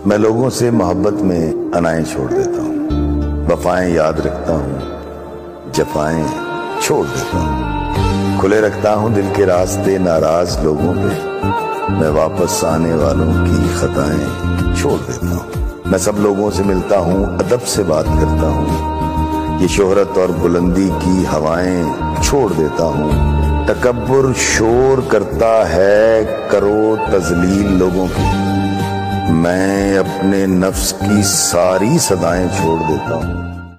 मैं लोगों से मोहब्बत में अनाएं छोड़ देता हूँ, वफाएं याद रखता हूँ, जफाएं छोड़ देता हूँ। खुले रखता हूँ दिल के रास्ते नाराज लोगों पे, मैं वापस आने वालों की खताएं छोड़ देता हूँ। मैं सब लोगों से मिलता हूँ, अदब से बात करता हूँ, ये शोहरत और बुलंदी की हवाएं छोड़ देता हूँ। तकब्बुर शोर करता है, करो तजलील लोगों की, मैं अपने नफ्स की सारी सदाएं छोड़ देता हूँ।